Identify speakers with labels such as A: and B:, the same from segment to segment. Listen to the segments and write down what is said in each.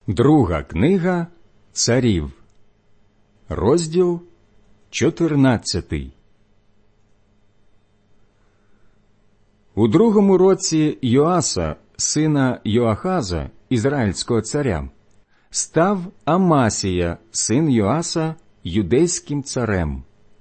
A: Друга книга Царів, розділ 14. У другому році Йоаса, сина Йоахаза, ізраїльського царя, став Амасія, син Йоаса, юдейським царем.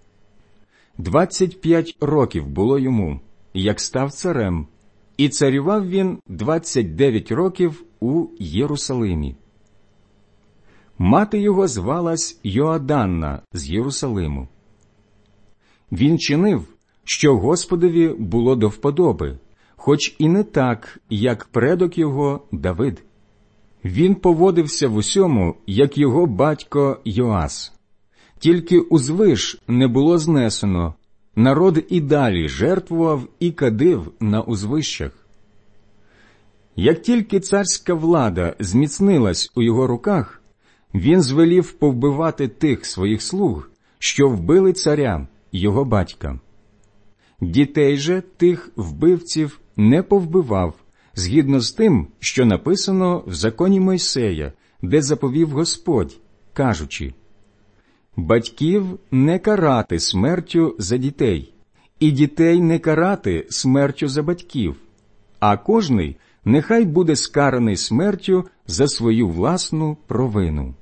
A: 25 років було йому, як став царем, і царював він 29 років у Єрусалимі. Мати його звалась Йоаданна з Єрусалиму. Він чинив, що Господові було до вподоби, хоч і не так, як предок його Давид. Він поводився в усьому, як його батько Йоас. Тільки узвиш не було знесено, народ і далі жертвував і кадив на узвищах. Як тільки царська влада зміцнилась у його руках, він звелів повбивати тих своїх слуг, що вбили царя, його батька. Дітей же тих вбивців не повбивав, згідно з тим, що написано в законі Мойсея, де заповів Господь, кажучи: «Батьків не карати смертю за дітей, і дітей не карати смертю за батьків, а кожний нехай буде скараний смертю за свою власну провину».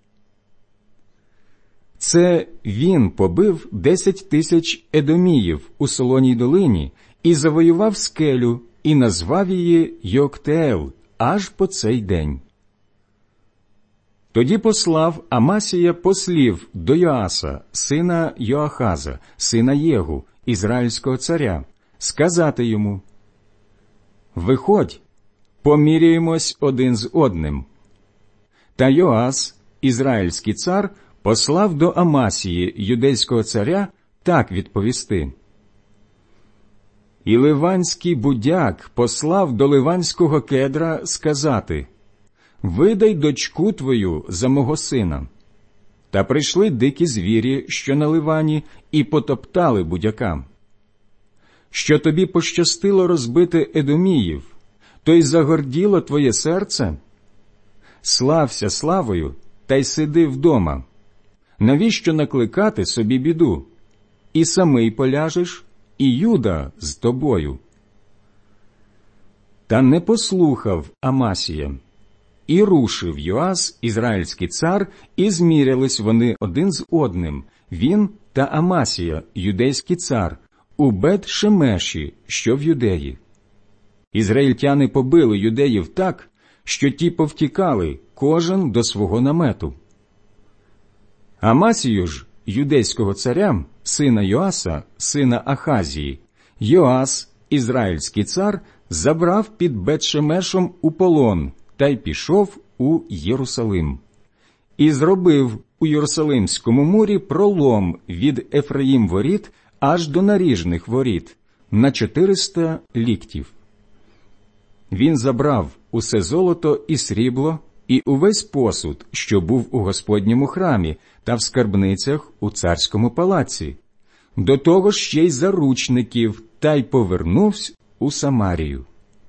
A: Це він побив 10 тисяч едоміїв у Солоній долині і завоював скелю, і назвав її Йоктеел аж по цей день. Тоді послав Амасія послів до Йоаса, сина Йоахаза, сина Єгу, ізраїльського царя, сказати йому: «Виходь, поміряємось один з одним». Та Йоас, ізраїльський цар, послав до Амасії, юдейського царя, так відповісти: «І ливанський будяк послав до ливанського кедра сказати: видай дочку твою за мого сина. Та прийшли дикі звірі, що на Ливані, і потоптали будяка. Що тобі пощастило розбити едоміїв, то й загорділо твоє серце? Слався славою, та й сиди вдома. Навіщо накликати собі біду? І самий поляжеш, і Юда з тобою». Та не послухав Амасія. І рушив Йоас, ізраїльський цар, і змірялись вони один з одним, він та Амасія, юдейський цар, у Бет-Шемеші, що в Юдеї. Ізраїльтяни побили юдеїв так, що ті повтікали, кожен до свого намету. Амасію ж, юдейського царя, сина Йоаса, сина Ахазії, Йоас, ізраїльський цар, забрав під Бет-Шемешем у полон та й пішов у Єрусалим. І зробив у Єрусалимському мурі пролом від Ефраїм-воріт аж до наріжних воріт на 400 ліктів. Він забрав усе золото і срібло, і увесь посуд, що був у Господньому храмі та в скарбницях у царському палаці, до того ж ще й заручників, та й повернувся у Самарію.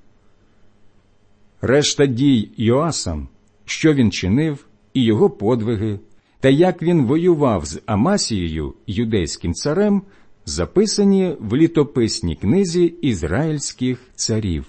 A: Решта дій Йоаса, що він чинив, і його подвиги, та як він воював з Амасією, юдейським царем, записані в літописній книзі ізраїльських царів.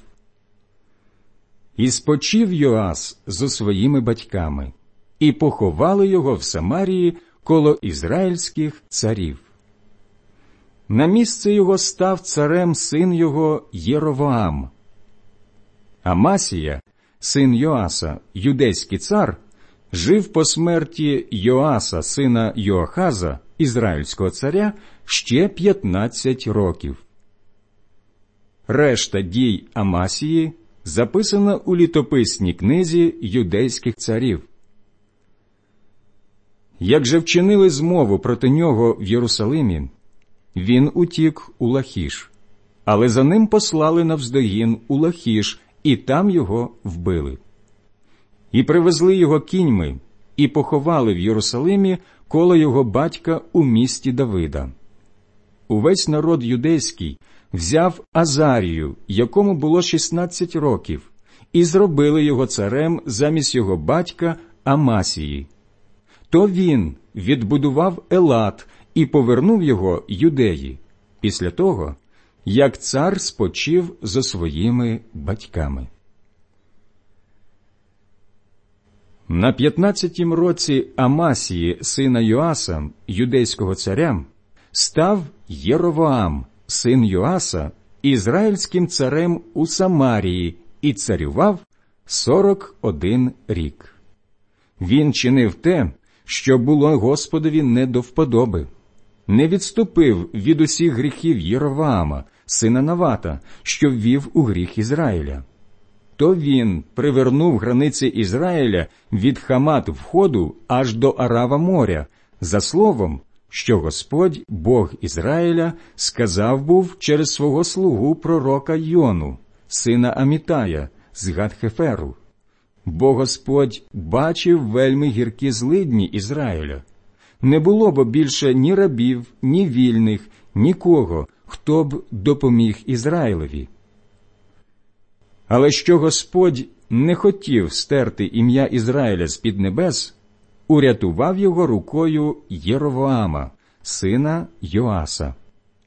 A: І спочив Йоас зо своїми батьками, і поховали його в Самарії коло ізраїльських царів. На місце його став царем син його Єровоам. Амасія, син Йоаса, юдейський цар, жив по смерті Йоаса, сина Йоахаза, ізраїльського царя, ще 15 років. Решта дій Амасії записана у літописній книзі юдейських царів. Як же вчинили змову проти нього в Єрусалимі, він утік у Лахіш, але за ним послали навздогін у Лахіш, і там його вбили. І привезли його кіньми, і поховали в Єрусалимі коло його батька у місті Давида. Увесь народ юдейський взяв Азарію, якому було 16 років, і зробили його царем замість його батька Амасії. То він відбудував Елат і повернув його Юдеї, після того, як цар спочив зо своїми батьками. На 15-тім році Амасії, сина Йоаса, юдейського царя, став Єровоам, син Йоаса, ізраїльським царем у Самарії і царював 41 рік. Він чинив те, що було Господові не до вподоби. Не відступив від усіх гріхів Єровоама, сина Навата, що ввів у гріх Ізраїля. То він привернув границі Ізраїля від Хамат входу аж до Арава моря, за словом, що Господь, Бог Ізраїля, сказав був через свого слугу пророка Йону, сина Амітая, з Гат-Хеферу. Бо Господь бачив вельми гіркі злидні Ізраїля. Не було бо більше ні рабів, ні вільних, нікого, хто б допоміг Ізраїлеві. Але що Господь не хотів стерти ім'я Ізраїля з-під небес, урятував його рукою Єровоама, сина Йоаса.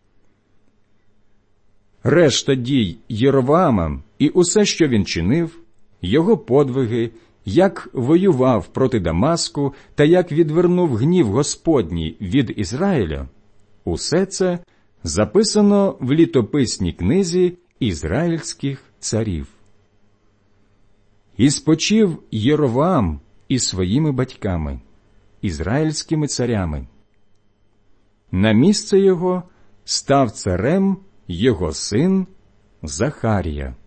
A: Решта дій Єровоама і усе, що він чинив, його подвиги, як воював проти Дамаску та як відвернув гнів Господній від Ізраїля, усе це записано в літописній книзі ізраїльських царів. І спочив Єровоам із своїми батьками, ізраїльськими царями. На місце його став царем його син Захарія.